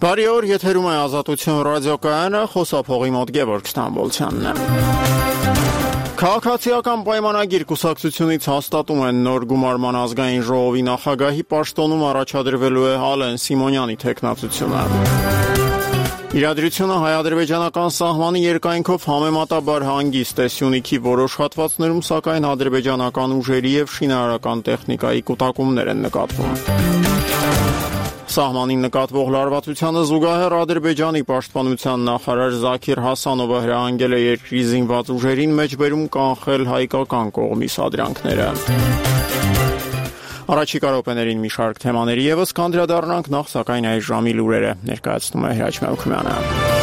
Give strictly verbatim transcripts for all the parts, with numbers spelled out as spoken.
Բարի օր, եթերում է Ազատություն ռադիոկայանը, խոսափողի մոտ Գևորգ Ստամբոլցյանն է։ Քաղաքացիական պայմանագիր կուսակցությունից հաստատում են նոր գումարման ազգային ժողովի նախագահի պաշտոնում առաջադրվելու է Ալեն Սիմոնյանի թեկնածությունը։ Իրադրությունը հայ-ադրբեջանական սահմանի երկայնքով համեմատաբար հանգիստ է Սյունիքի որոշ հատվածներում, սակայն ադրբեջանական ուժերի եւ շինարարական տեխնիկայի կուտակումներ են նկատվում։ Սահմանին նկատվող լարվածությանը զուգահեռ Ադրբեջանի պաշտպանության նախարար Զաքիր Հասանովը հրահանգել է երկրի զինված ուժերին մեջբերում կանխել հայկական կողմի սադրանքները։ Առաջիկա րոպեներին մի շարք թեմաների ևս կանդրադառնանք, նախ սակայն այս ժամի լուրերը ներկայացնում է Հրաչ Մելքումյանը։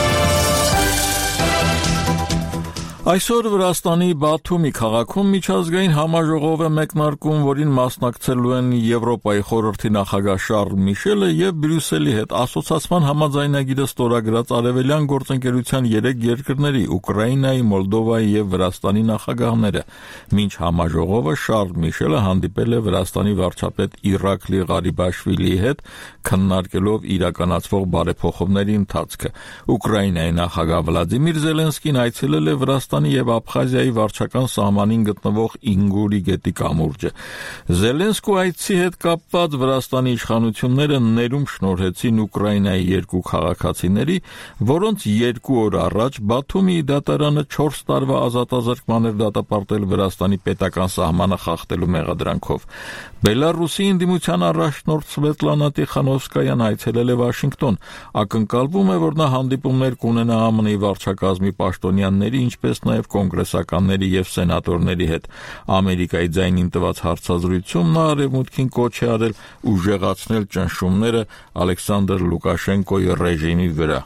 Այսօր Վրաստանի Բաթումի քաղաքում միջազգային համաժողով է մեկնարկում, որին մասնակցելու են Եվրոպայի խորհրդի նախագահ Շարլ Միշելը եւ Բրյուսելի հետ ասոցիացման համաձայնագիրը ստորագրած արևելյան գործընկերության երեք երկրների՝ Ուկրաինայի, Մոլդովայի եւ Վրաստանի նախագահները։ Մինչ համաժողովը Շարլ Միշելը հանդիպել է Վրաստանի վարչապետ Իրակլի Ղարիբաշվիլիի հետ, քննարկելով իրականացվող բարեփոխումների ընթացքը։ Ուկրաինայի նախագահ Վլադիմիր Զելենսկին այցելել է Վրաստան եւ Աբխազիայի վարչական սահմանին գտնվող Ինգուրի գետի կամուրջը։ Զելենսկու այցի հետ կապված Վրաստանի իշխանությունները ներում շնորհեցին Ուկրաինայի երկու քաղաքացիների, որոնց երկու օր առաջ Բաթումի դատարանը չորս տարվա ազատազրկման էր դատապարտել Վրաստանի պետական սահմանը խախտելու մեղադրանքով։ Բելարուսի ընդդիմության առաջնորդ Սվետլանա Տիխանովսկայան այցելել է Վաշինգտոն։ Ակնկալվում է, որ նա հանդիպումներ կունենա ԱՄՆ-ի վարչակազմի պաշտոնյաների, ինչպես նաև կոնգրեսականների եւ սենատորների հետ։ Ամերիկայի ձայնին տված հարցազրույցում նա արևմուտքին կոչ է արել ուժեղացնել ճնշումները Ալեքսանդր Լուկաշենկոյի ռեժիմի վրա։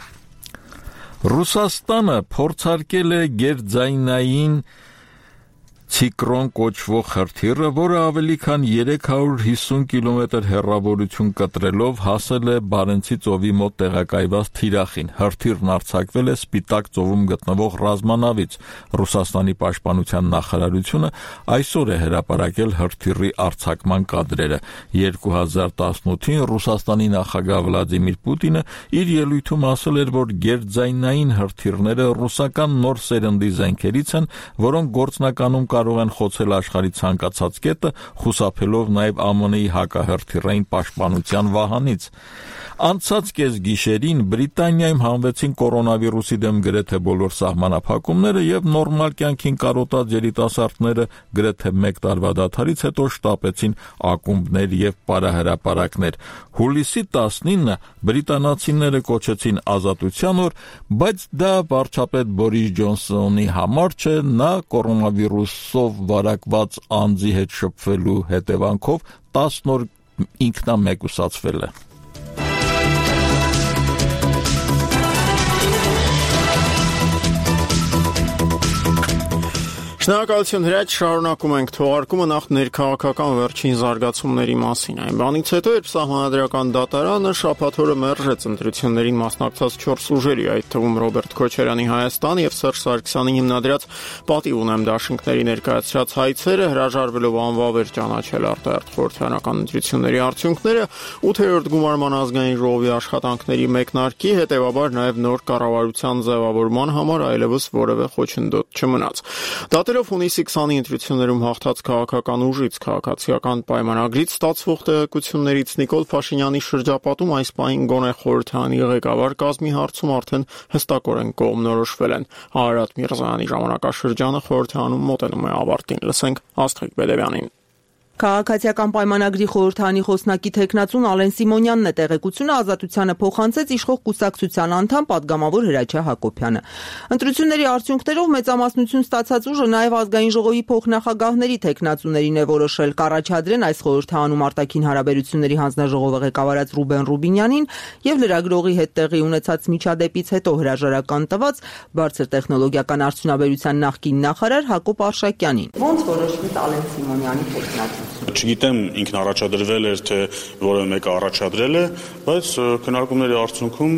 Ռուսաստանը փորձարկել է գերձայնային ցիկրոն կոչվող հրթիռը, որը ավելի քան երեք հարյուր հիսուն կիլոմետր հեռավորություն կտրելով հասել է Բարենցի ծովի մոտ տեղակայված թիրախին։ Հրթիռն արձակվել է Սպիտակ ծովում գտնվող ռազմանավից։ Ռուսաստանի պաշտպանության նախարարությունը այսօր է հրապարակել հրթիռի արձակման կադրերը։ երկու հազար տասնութին Ռուսաստանի նախագահ Վլադիմիր Պուտինը իր ելույթում ասել էր, որ գերձայնային հրթիռները ռուսական նոր սերնդի զենքերից են, որոնք գործնականում կարող են խոցել աշխարհի ցանկացած կետը, խուսափելով նաև ԱՄՆ-ի հակահրթիռային պաշտպանության վահանից։ Անցած կեսգիշերին Բրիտանիայում հանվեցին կորոնավիրուսի դեմ գրեթե բոլոր սահմանափակումները եւ նորմալ կյանքին կարոտած երիտասարդները գրեթե մեկ տարվա դադարից հետո շտապեցին ակումբներ եւ պարահրապարակներ։ Հուլիսի տասնինը բրիտանացիները կոչեցին ազատության օր, բայց դա վարչապետ Բորիս Ջոնսոնի համար չէ, նա կորոնավիրուսով վարակված անձի հետ շփվելու հետևանքով տասն օր ինքնամեկուսացվել է։ Շնորհակալություն Հրաչ, շարունակում ենք թողարկումը նախ ներքաղաքական վերջին զարգացումների մասին։ Այն բանից հետո, երբ Սահմանադրական դատարանը շաբաթ օրը մերժեց ընտրություններին մասնակցած չորս ուժերի, այդ թվում Ռոբերտ Քոչարյանի Հայաստան եւ Սերժ Սարգսյանի հիմնադրած Պատիվ ունեմ դաշինքների ներկայացրած հայցերը, հրաժարվելով անվավեր ճանաչել արտահերթ խորհրդարանական ընտրությունների արդյունքները, ութերորդ գումարման ազգային ժողովի աշխատանքների մեկնարկի, հետեւաբար նաեւ նոր կառավարության ձևավորման համար այլևս որևէ խոչընդոտ չմնաց։ Դատելով հունիսի քսանի ընտրություններում հաղթած քաղաքական ուժից, քաղաքացիական պայմանագրից ստացվող տեղեկություններից Նիկոլ Փաշինյանի շրջապատում այս պահին գոնե խորհրդարանի ղեկավար կազմի հարցում արդեն հստակորեն կողմնորոշվել են։ Արարատ Միրզոյանի ժամանակաշրջանը խորհրդարանում մոտենում է ավարտին։ Լսենք Աստղիկ Բեդևյանին։ Քաղաքացիական պայմանագրի խորհրդարանի խոսնակի թեկնածուն Ալեն Սիմոնյանն է տեղեկությունը ազատությանը փոխանցեց իշխող կուսակցության անդամ պատգամավոր Հրաչյա Հակոբյանը։ Ընտրությունների արդյունքներով մեծամասնություն ստացած ուժը նաև ազգային ժողովի փոխնախագահների թեկնածուներին է որոշել կառաջադրեն այս խորհրդարանում արտաքին հարաբերությունների հանձնաժողովը ղեկավարած Ռուբեն Ռուբինյանին եւ լրագրողի հետ տեղի ունեցած միջադեպից հետո հրաժարական տված բարձր տեխնոլոգիական արդյունաբերության նախկին նախարար Հակոբ Արշակյանին։ Ոնց որոշվեց Ալեն Սիմոնյանի թեկնածուն։ Չգիտեմ ինքն առաջադրվել էր, թե որևէ մեկը առաջադրել է, բայց քննարկումների արդյունքում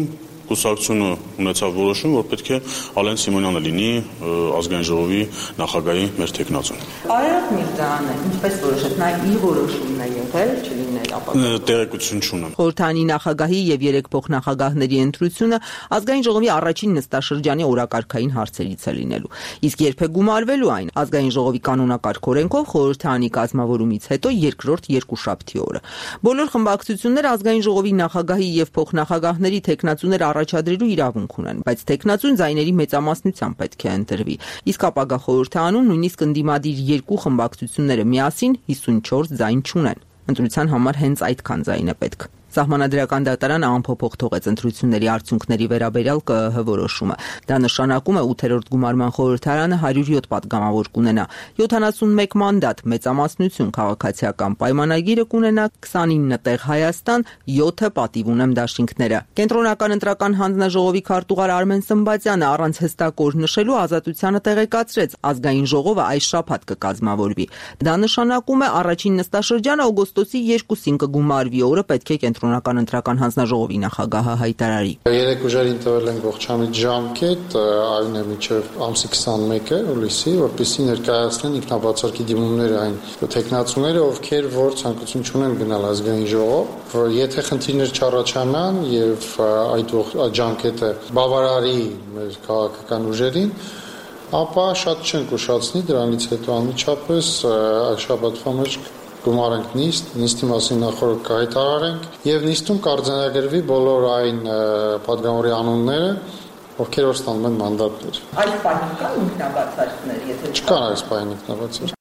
կուսակցությունը ունեցավ որոշում, որ պետք է Ալեն Սիմոնյանը լինի ազգային ժողովի նախագահի մեր թեկնածուն։ Արարատ Միրզյանը ինչպես որոշեց, նա իր որոշումն է եղել, չլինել ապա տեղեկություն չունեմ։ Խորհրդանի նախագահի եւ երեք փոխնախագահների ընտրությունը ազգային ժողովի առաջին նստաշրջանի օրակարգային հարցերից է լինելու։ Իսկ երբ է գումարվելու այն, ազգային ժողովի կանոնակարգ օրենքով խորհրդանի կազմավորումից հետո երկրորդ երկուշաբթի օրը։ Բոլոր խմբակցությունները ազգային ժողովի նախագահի եւ փոխնախագահների թեկնածուներ առաջադրելու իրավունք ունեն, բայց թեկնածուն ձայների մեծամասնությամբ պետք է ընտրվի։ Իսկ ապագա խորհրդանում նույնիսկ ընդդիմադիր երկու խմբակցությունները միասին հիսունչորս ձայն չունեն։ Ընտրության համար հենց այդքան ձայն է պետք։ Սահմանադրական դատարանը անփոփոխ թողեց ընտրությունների արդյունքների վերաբերյալ ԿԸՀ որոշումը։ Դա նշանակում է ութերորդ գումարման խորհրդարանը հարյուր յոթ պատգամավոր կունենա, յոթանասունմեկ մանդատ, մեծամասնություն քաղաքացիական պայմանագիրը կունենա, քսանինը տեղ Հայաստան, յոթը պատիվ ունեմ դաշինքները։ Կենտրոնական ընտրական հանձնաժողովի քարտուղար Արմեն Սմբատյանը առանց հստակ օր նշելու Ազատությանը տեղեկացրեց, ազգային ժողովը այս շաբաթ կկազմավորվի։ Դա նշանակում է առաջին նստաշրջանը օգոստոսի երկուսին կգումարվի, օրը պետք է Կենտրոնական ընտրական հանձնաժողովի նախագահը հայտարարի։ Երեք ուժերին տվել են ողջամիտ ժամկետ, այն է մինչև ամսի քսանմեկը հուլիսի, որպեսզի ներկայացնեն ինքնաբացարկի դիմումները այն թեկնածուները, ովքեր որ ցանկություն չունեն գնալ ազգային ժողով, որ եթե խնդիրներ չառաջանան եւ այդ ժամկետը բավարարի մեր քաղաքական ուժերին, ապա շատ չենք ուշացնի, դրանից հետո անմիջապես այս շաբաթվա մեջ գումարենք նիստ, նիստի մասին նախորդ կհայտարարենք եւ նիստում կարձանագրվի բոլոր այն պատգամավորի անունները, ովքեր որ ստանում են մանդատներ։ Այս պահին կան ինքնաբացարկներ, եթե չկան այս պահին ինքնաբացարկ։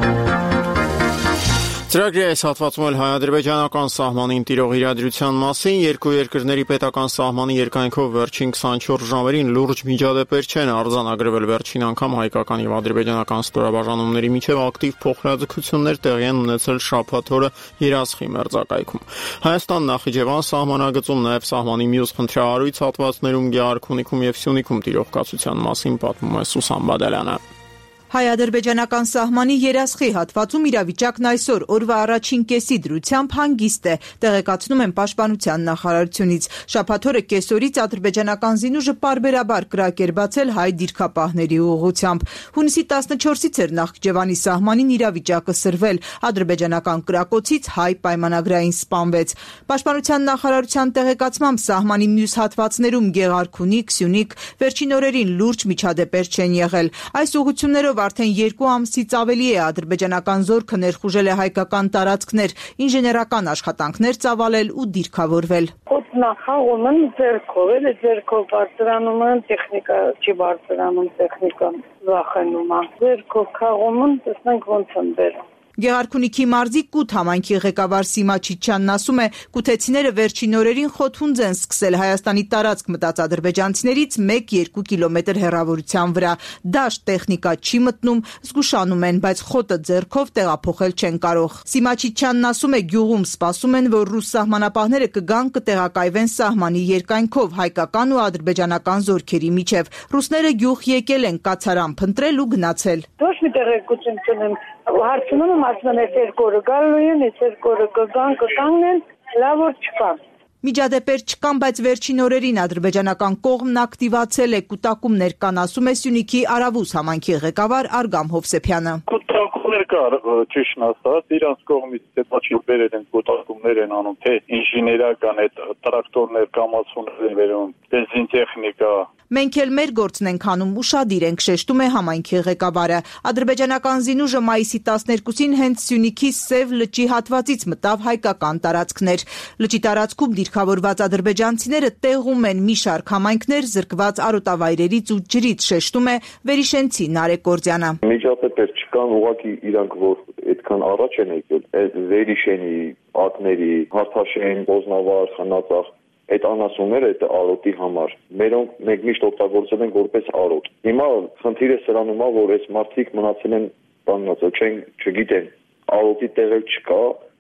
Ծրագրի այս հատվածում էլ հայ-ադրբեջանական սահմանին տիրող իրադրության մասին երկու երկրների պետական սահմանի երկայնքով վերջին քսանչորս ժամերին լուրջ միջադեպեր չեն արձանագրվել վերջին անգամ հայկական եւ ադրբեջանական ստորաբաժանումների միջև ակտիվ փոխհրաձգություններ տեղի են ունեցել շաբաթ օրը Երասխի մերձակայքում։ Հայաստան Նախիջևան սահմանագծում նաեւ սահմանի մյուս խնդրահարույց հատվածներում Գեղարքունիքում եւ Սյունիքում տիրող կացության մասին պատմում է Սուսան Բադալյանը։ Հայ-ադրբեջանական սահմանի Երասխի հատվածում իրավիճակն այսօր օրվա առաջին կեսի դրությամբ հանգիստ է, տեղեկացնում են Պաշտպանության նախարարությունից։ Շաբաթ օրը կեսօրից ադրբեջանական զինուժը պարբերաբար կրակերբացել հայ դիրքապահների ուղղությամբ։ Հունիսի տասնչորսից էր Նախիջևանի սահմանին իրավիճակը սրվել, ադրբեջանական կրակոցից հայ պայմանագրային սպանվեց։ Պաշտպանության նախարարության տեղեկացմամբ սահմանի մյուս հատվածներում Գեղարքունիք, Սյունիք վերջին օրերին լուրջ միջադեպեր չեն եղել։ Այս ուղղություններով արդեն երկու ամսից ավելի է ադրբեջանական զորքը ներխուժել է հայկական տարածքներ, ինժեներական աշխատանքներ ծավալել ու դիրքավորվել։ Նախաղում են ձերքով, էլ ձերքով բարձրանում են, տեխնիկա չի բարձրանում, տեխնիկան վախենում է։ Ձերքով քաղում են, տեսնենք ոնց են բերում։ Գեղարքունիքի մարզի Կութ համայնքի ղեկավար Սիմա Չիչյանն ասում է, կութեցիները վերջին օրերին խոթունձ են սկսել Հայաստանի տարածք մտած ադրբեջանցիներից մեկ-երկու կիլոմետր հեռավորության վրա։ Դաշտ տեխնիկա չի մտնում, զգուշանում են, բայց խոտը ձեռքով տեղափոխել չեն կարող։ Սիմա Չիչյանն ասում է, գյուղում սպասում են, որ ռուս սահմանապահները կգան կտեղակայվեն սահմանի երկայնքով հայկական ու ադրբեջանական զորքերի միջև։ Ռուսները գյուղ եկել են կացարան փնտրել ու գնացել։ Ոչ մի տեղեկություն չունեմ, հարցնում եմ, ասում են, երկու օրը գալու են, երկու օրը կգան, կկանգնեն, լավ որ չկա։ Միջադեպեր չկան, բայց վերջին օրերին ադրբեջանական կողմն ակտիվացել է կուտակումներ կան, ասում է Սյունիքի Արավուս համայնքի ղեկավար Արգամ Հովսեփյանը։ Կուտակումներ կար, ճիշտ ասած, իրանց կողմից հետաչի բերել են կուտակումներ են անում, թե ինժեներական այդ տրակտորներ կամացուներ վերում, բենզինտեխնիկա։ Մենք էլ մեր գործն ենք անում, ուշադիր ենք, շեշտում է համայնքի ղեկավարը։ Ադրբեջանական զինուժը մայիսի տասներկուսին հենց Սյունիքի Սև լճի հատվածից մտավ հայկական տարածքներ։ Լճի տարածքում դիրքավորված ադրբեջանցիները տեղում են մի շարք համայնքներ զրկված արոտավայրերից ու ջրից, շեշտում է Վերիշենցի Նարեկ Կորձյանը։ Միջադեպեր չկան, ուղղակի իրանք որ այդքան առաջ են եկել, այդ Վերիշենի, Ակների, Հարթաշեն, Ոզնավար, Խնածախ այդ անասունները այդ արոտի համար մերոնք մենք միշտ օգտագործել ենք որպես արոտ։ Հիմա խնդիրը սրանում է, որ այս մարդիկ մնացել են բաննացել, չեն, չգիտեն, արոտի տեղը չկա,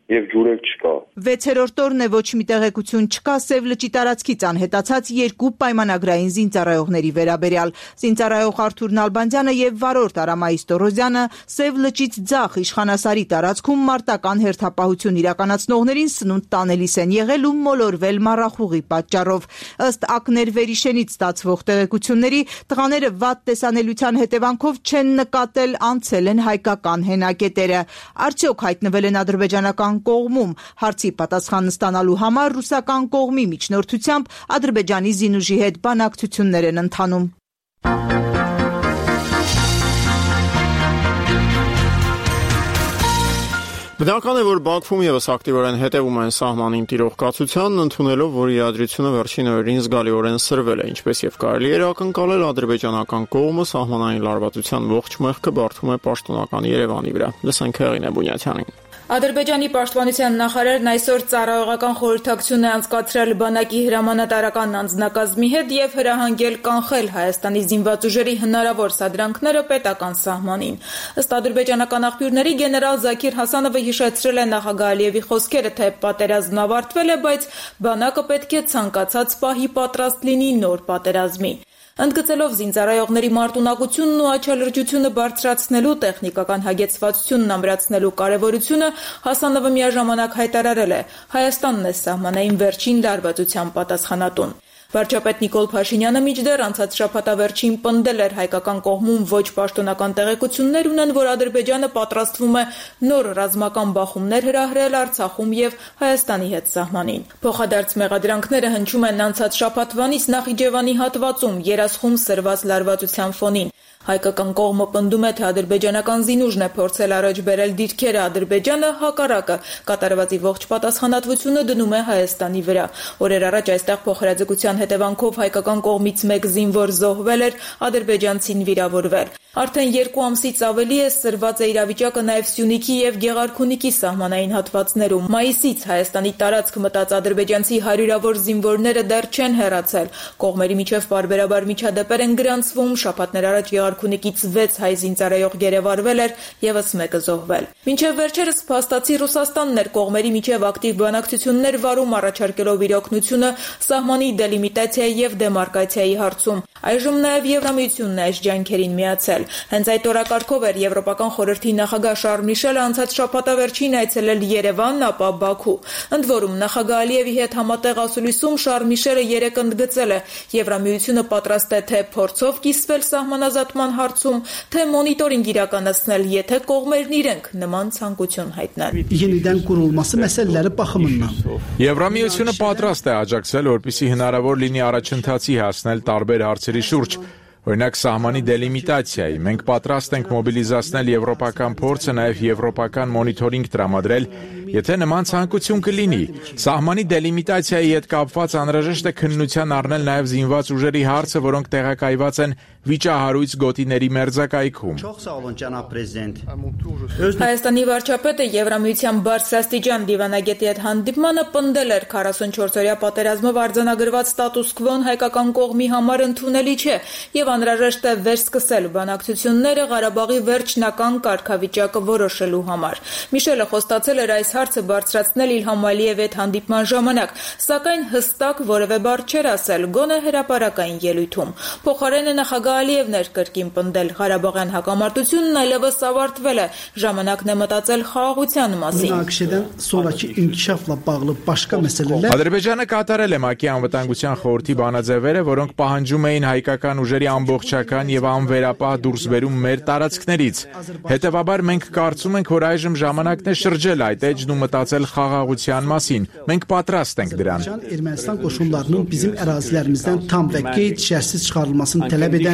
եւ ջուր էլ չկա։ վեցերորդ օրն է ոչ մի տեղեկություն չկա Սև լճի տարածքից անհետացած երկու պայմանագրային զինծառայողների վերաբերյալ։ Զինծառայող Արթուր Նալբանդյանը եւ վարորդ Արամ Այստորոզյանը Սև լճից ձախ Իշխանասարի տարածքում մարտական հերթապահություն իրականացնողներին սնունդ տանելիս են եղել ու մոլորվել մառախուղի պատճառով։ Ըստ Ակներ Վերիշենից ստացվող տեղեկությունների տղաները վատ տեսանելիության հետևանքով չեն նկատել անցել են հայկական հենակետերը։ Արդյոք հայտնվել են ադրբեջանական կողմում։ Հարցի պատասխան ստանալու համար ռուսական կողմի միջնորդությամբ Ադրբեջանի զինուժի հետ բանակցություններ են ընթանում։ Բնական է, որ Բաքվում ևս ակտիվորեն հետևում են սահմանին տիրող կացությանն, ընդունելով, որ իրադրությունը վերջին օրերին զգալիորեն սրվել է, ինչպես եւ կարելի էր ակնկալել, ադրբեջանական կողմը սահմանային լարվածության ողջ մեղքը բարդում է պաշտոնական Երևանի վրա։ Լսենք Հեղինե Բունյաթյանին։ Ադրբեջանի պաշտպանության նախարարն այսօր ծառայողական խորհրդակցություն է անցկացրել բանակի հրամանատարական անձնակազմի հետ եւ հրահանգել կանխել Հայաստանի զինված ուժերի հնարավոր սադրանքները պետական սահմանին։ Ըստ ադրբեջանական աղբյուրների գեներալ Զաքիր Հասանովը հիշեցրել է նախագահ Ալիևի խոսքերը, թե պատերազմն ավարտվել է, բայց բանակը պետք է ցանկացած պահի պատրաստ լինի նոր պատերազմի։ Ընդգծելով զինծառայողների մարտունակությունն ու աչալրջությունը բարձրացնելու, տեխնիկական հագեցվածությունն ամրացնելու կարևորությունը, Հասանովը միաժամանակ հայտարարել է. Հայաստանն է սահմանային վերջին լարվածության պատասխանատուն։ Վարչապետ Նիկոլ Փաշինյանը մինչդեռ անցած շաբաթավերջին պնդել էր հայկական կողմում ոչ պաշտոնական տեղեկություններ ունեն, որ Ադրբեջանը պատրաստվում է նոր ռազմական բախումներ հրահրել Արցախում եւ Հայաստանի հետ սահմանին։ Փոխադարձ մեղադրանքները հնչում են անցած շաբաթվանից Նախիջևանի հատվածում երասխում սրված լարվածության ֆոնին։ Հայկական կողմը պնդում է, թե ադրբեջանական զինուժն է փորձել առաջ բերել դիրքերը, Ադրբեջանը հակառակը կատարվածի ողջ պատասխանատվությունը դնում է Հայաստանի վրա։ Օրեր առաջ այստեղ փոխհրաձգության հետևանքով հայկական կողմից մեկ զինվոր զոհվել էր, ադրբեջանցին վիրավորվել։ Արդեն երկու ամսից ավելի է սրված է իրավիճակը նաև Սյունիքի եւ Գեղարքունիքի սահմանային հատվածներում։ Մայիսից Հայաստանի տարածք մտած ադրբեջանցի հարյուրավոր զինվորները դեռ չեն հեռացել։ Կողմերի միջև պարբերաբար միջադեպեր են գրանցվում, շաբաթներ առաջ Գեղարքունիքից վեց հայ զինծառայող գերեվարվել էր, եւս մեկը զոհվել։ Մինչև վերջերս փաստացի Ռուսաստանն էր կողմերի միջև ակտիվ բանակցություններ վարում, առաջարկելով իր օգնությունը սահմանի դելիմիտացիայի եւ դեմարկացիայի հարցում։ Այժմ նաև Եվրամիությունն է այս ջանքերին միացել։ Հենց այդ օրակարգով էր Եվրոպական խորհրդի նախագահ Շարլ Միշելը անցած շաբաթավերջին այցելել Երևան, ապա Բաքու։ Ընդ որում նախագահ Ալիևի հետ համատեղ ասուլիսում Շարլ Միշելը երեկ ընդգծել է. Եվրամիությունը պատրաստ է թե փորձով կիսվել սահմանազատման հարցում, թե մոնիտորինգ իրականացնել, եթե կողմերն իրենք նման ցանկություն հայտնեն։ Yenidən qurulması məsələləri baxımından Եվրամիությունը պատրաստ է աջակցել, որպեսզի հնարավոր լինի առաջընթացի հասնել տարբեր հարցերի շուրջ։ Օրինակ սահմանի դելիմիտացիայի։ Մենք պատրաստ ենք մոբիլիզացնել եվրոպական փորձը, նաև եվրոպական մոնիտորինգ տրամադրել, եթե նման ցանկություն կլինի։ Սահմանի դելիմիտացիայի հետ կապված անհրաժեշտ է քննության առնել նաև զինված ուժերի հարցը, որոնք տեղակայված են վիճահարույց գոտիների մերձակայքում։ Հայաստանի վարչապետը Եվրամիության բարձրաստիճան դիվանագետի հետ հանդիպմանը պնդել էր քառասունչորսօրյա պատերազմով արձանագրված ստատուս քվոն հայկական կողմի համար ընդունելի չէ եւ անհրաժեշտ է վերսկսել բանակցությունները Ղարաբաղի վերջնական կարգավիճակը որոշելու համար։ Միշելը խոստացել էր այս հարցը բարձրացնել Իլհամ Ալիևի հետ հանդիպման ժամանակ, սակայն հստակ որևէ բառ չէր ասել, գոնե հրապարակային ելույթում։ Փոխարենը նախագահ Ալիևն էր կրկին պնդել Ղարաբաղյան հակամարտությունն այլևս ավարտվել է, ժամանակն է մտածել խաղաղության մասին։ Ադրբեջանը կատարել է ՄԱԿ-ի անվտանգության խորհրդի բանաձևերը, որոնք պահանջում էին հայկական ուժերի ամբողջական եւ անվերապահ դուրսբերում մեր տարածքներից։ Հետևաբար մենք կարծում ենք, որ այժմ ժամանակն է շրջել այդ էջն ու մտածել խաղաղության մասին։ Մենք պատրաստ ենք դրան։ Ermənistan qoşunlarının bizim ərazilərimizdən tam və qeyd-şərtsiz çıxarılmasını tələb edən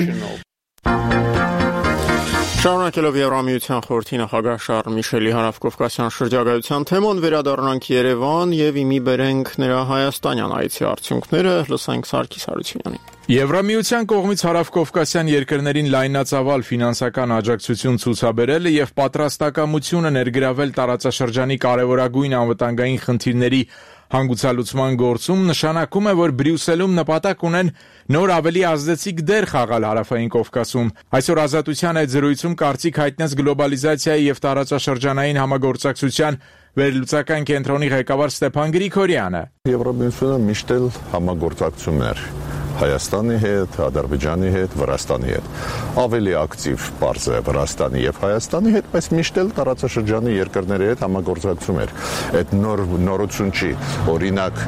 Շարունակելով Եվրամիության խորհրդի նախագահ Շարլ Միշելի հարավկովկասյան շրջագայության թեման, վերադառնանք Երևան եւ իմի բերենք նրա հայաստանյան այցի արդյունքները, լսենք Սարգիս Հարությունյանին։ Եվրամիության կողմից հարավկովկասյան երկրներին լայնածավալ ֆինանսական աջակցություն ցուցաբերելը եւ պատրաստակամությունը ներգրավել տարածաշրջանի կարևորագույն անվտանգային խնդիրների Հանգուցալուծման գործում նշանակում է, որ Բրյուսելում նպատակ ունեն նոր ավելի ազդեցիկ դեր խաղալ Հարավային Կովկասում։ Այսօր Ազատության այդ զրույցում կարծիք հայտնեց գլոբալիզացիայի եւ տարածաշրջանային համագործակցության վերլուծական կենտրոնի ղեկավար Ստեփան Գրիգորյանը։ Եվրոմիությունը միշտ էլ համագործակցում էր Հայաստանի հետ, Ադրբեջանի հետ, Վրաստանի հետ։ Ավելի ակտիվ բարձ է Վրաստանի եւ Հայաստանի հետ, բայց միշտ էլ տարածաշրջանի երկրների հետ համագործակցում էր։ Այդ նոր նորություն չի։ Օրինակ,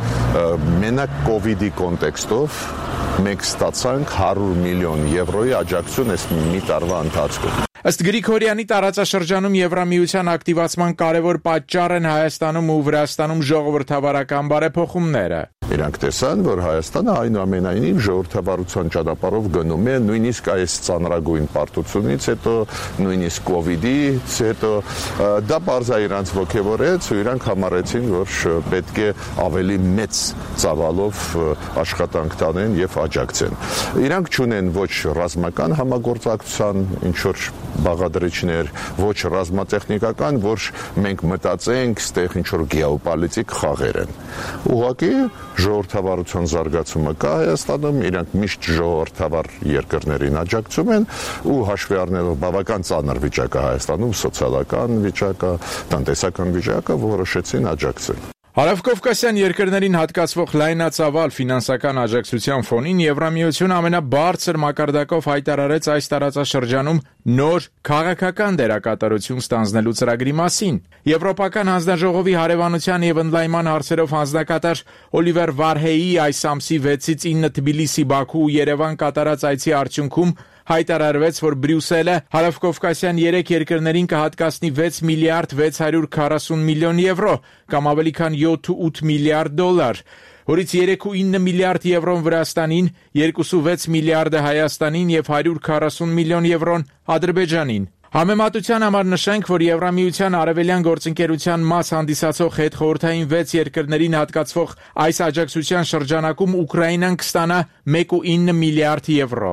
մենակ կոവിഡ്ի կոնտեքստով մենք ստացանք հարյուր միլիոն եվրոյի աջակցություն այս մի տարվա ընթացքում։ Ըստ Գրիգորյանի տարածաշրջանում Եվրամիության ակտիվացման կարևոր պատճառ են Հայաստանում ու Վրաստանում ժողովրդավարական բարեփոխումները։ Իրանք տեսան, որ Հայաստանը այնուամենայնիվ ժողովրդավարության ճանապարհով գնում է, նույնիսկ այս ծանրագույն պարտությունից հետո, նույնիսկ կոവിഡ്ից հետո, դա բարձր իրանց ոգևորեց ու իրանք համարեցին, որ պետք է ավելի մեծ ծավալով աշխատանք տանեն եւ աջակցեն։ Իրանք չունեն ոչ ռազմական համագործակցության ինչ որ բաղադրիչներ, ոչ ռազմատեխնիկական, որ մենք մտածենք, ստեղ ինչ որ գեոպոլիտիկ խաղեր են։ Ուղղակի ժողովրդավարության զարգացումը կա Հայաստանում, իրանք միշտ ժողովրդավար երկրներին աջակցում են ու հաշվի առնելով բավական ծանր վիճակը Հայաստանում, սոցիալական վիճակը, տնտեսական վիճակը, որոշեցին աջակցել։ Հարավկովկասյան երկրներին հատկացվող լայնածավալ ֆինանսական աջակցության ֆոնին Եվրամիությունը ամենաբարձր մակարդակով հայտարարեց այս տարածաշրջանում նոր քաղաքական դերակատարություն ստանձնելու ծրագրի մասին։ Եվրոպական հանձնաժողովի հարևանության եւ ընդլայնման հարցերով հանձնակատար Օլիվեր Վարհեյի այս ամսի վեցից ինը Թբիլիսի, Բաքու ու Երևան կատարած այցի արդյունքում հայտարարվեց, որ Բրյուսելը հարավկովկասյան երեք երկրներին կհատկացնի վեց միլիարդ վեց հարյուր քառասուն միլիոն եվրո, կամ ավելի քան յոթ ու ութ միլիարդ դոլար, որից երեք ու ինը միլիարդ եվրոն Վրաստանին, երկու ու վեց միլիարդը Հայաստանին եւ հարյուր քառասուն միլիոն եվրոն Ադրբեջանին։ Համեմատության համար նշենք, որ Եվրամիության արևելյան գործընկերության մաս հանդիսացող հետխորհրդային վեց երկրներին հատկացվող այս աջակցության շրջանակում Ուկրաինան կստանա մեկ ու ինը միլիարդ եվրո։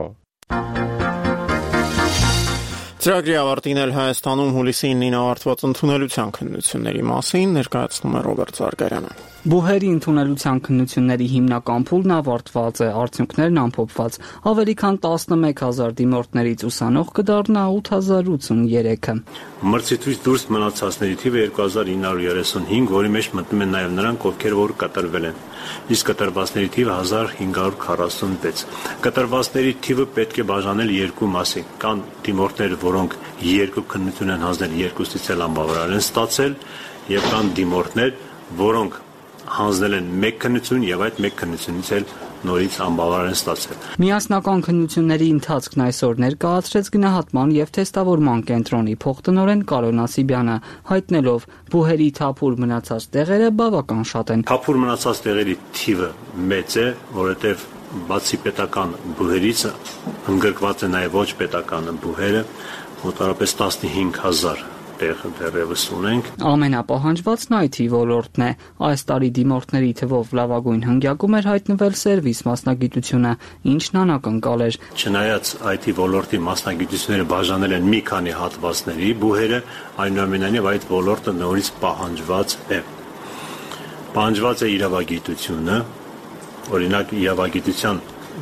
Ծրագրի ավարտին էլ Հայաստանում հուլիսի ինին ավարտված ընդունելության քննությունների մասին ներկայացնում է Ռոբերտ Զարգարյանը։ Բուհերի ընդունելության քննությունների հիմնական փուլն ավարտված է, արդյունքներն ամփոփված։ Ավելի քան տասնմեկ հազար դիմորդներից ուսանող կդառնա ութ հազար ութսուներեքը։ Մրցույթից դուրս մնացածների թիվը երկու հազար ինը հարյուր երեսունհինգ, որի մեջ մտնում են նաև նրանք, ովքեր որ կատարվել են, իսկ կատարվածների թիվը հազար հինգ հարյուր քառասունվեց։ Կատարվածների թիվը պետք է բաժանել երկու մասի։ Կան դիմորդներ, որոնք երկու քննություն են հանձնել, երկուսից էլ անբավարար են ստացել, եւ կան դիմորդներ, որոնք հանձնել են մեկ քննություն եւ այդ մեկ քննությունից էլ նորից անբավարար են ստացել։ Միասնական քննությունների ընթացքն այսօր ներկայացրեց գնահատման եւ թեստավորման կենտրոնի փոխտնօրեն Կարոն Ասիբյանը, հայտնելով բուհերի թափուր մնացած տեղերը բավական շատ են։ Թափուր մնացած տեղերի թիվը մեծ է, որովհետեւ բացի պետական բուհերից ընդգրկված է նաեւ ոչ պետական բուհերը, մոտավորապես տասնհինգ հազար տեղ դեռևս ունենք։ Ամենապահանջվածն այ թի ոլորտն է։ Այս տարի դիմորդների թվով լավագույն հնգյակում էր հայտնվել սերվիս մասնագիտությունը, ինչն անակնկալ էր։ Չնայած այ թի ոլորտի մասնագիտությունները բաժանել են մի քանի հատվածների, բուհերը այնուամենայնիվ այդ ոլորտը նորից պահանջված է։ Պահանջված է իրավագիտությունը, օրինակ իրավագիտության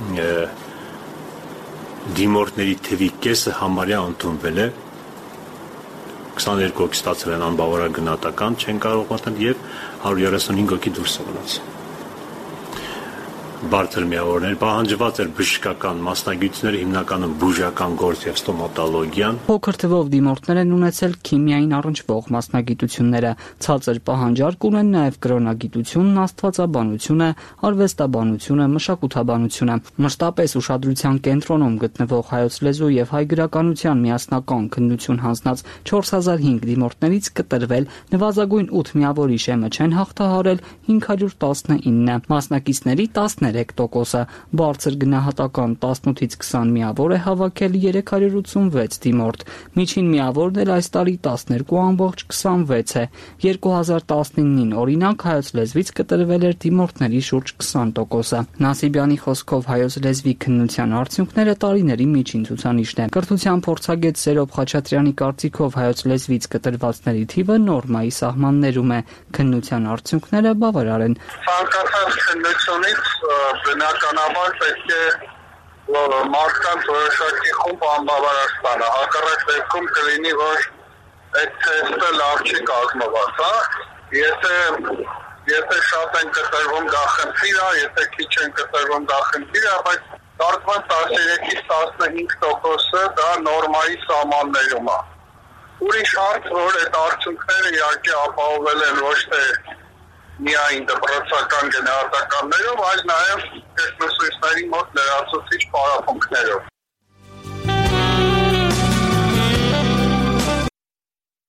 դիմորդների թվի կեսը համարյա ընդունվել է, քսաներկու հոգի ստացել են անբավարար գնահատական, չեն կարող մտնել եւ հարյուր երեսունհինգ հոգի դուրս է մնացել։ Բարձր միավորներ, պահանջված էր բժշկական մասնագիտությունները, հիմնականում բուժական գործ եւ ստոմատոլոգիան։ Փոքր թվով դիմորդներ են ունեցել քիմիային առնչվող մասնագիտությունները, ցածր պահանջարկ ունեն նաեւ կրոնագիտությունն, աստվածաբանությունը, արվեստաբանությունը, մշակութաբանությունը։ Մշտապես ուշադրության կենտրոնում գտնվող հայոց լեզու եւ հայ գրականության միասնական քննություն հանձնած չորս հազար հինգ դիմորդներից կտրվել նվազագույն ութ միավորի շեմը չեն հաղթահարել հինգ հարյուր տասնինը, մասնակիցների տասները երեք տոկոսը, բարձր գնահատական տասնութից քսան միավոր է հավաքել երեք հարյուր ութսունվեց դիմորդ։ Միջին միավորն էլ այս տարի տասներկու ամբողջ քսանվեց է։ երկու հազար տասնինին օրինակ հայոց լեզվից կտրվել էր դիմորդների շուրջ քսան տոկոսը։ Նասիբյանի խոսքով հայոց լեզվի քննության արդյունքները տարիների միջին ցուցանիշն է։ Կրթության փորձագետ Սերոբ Խաչատրյանի կարծիքով հայոց լեզվից կտրվածների թիվը նորմայի սահմաններում է, քննության արդյունքները բավարար են։ Ցանկացած քննությունից բնականաբար պետք է մարդկանց որոշակի խումբ անբավարար ստանա, հակառակ դեպքում կլինի, որ այդ թեստը լավ չի կազմված, հա, եթե եթե շատ են կտրվում դա խնդիր է, եթե քիչ են կտրվում դա խնդիր է, բայց կարծում տասներեքից տասնհինգ տոկոսը դա նորմայի սահմաններում է։ Ուրիշ հարց, որ այդ արդյունքները իհարկե ապահովել են ոչ թե միայն դպրոցական գնահատականներով, այլ նաև կրկնուսույցների մոտ լրացուցիչ պարապմունքներով։